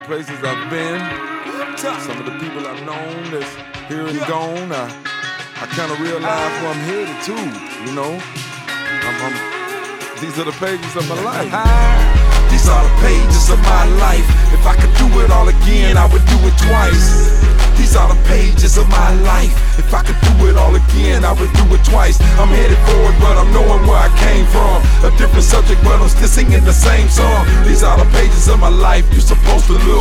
Places I've been, some of the people I've known that's here and gone, I kind of realize where I'm headed to, you know. These are the pages of my life. These are the pages of my life. If I could do it all again, I would do it twice. These are the pages of my life. If I could do it all again, I would do it twice. I'm headed forward, but I'm knowing where I came from. A different subject, but I'm still singing the same song. These are the pages of my life. You're supposed to look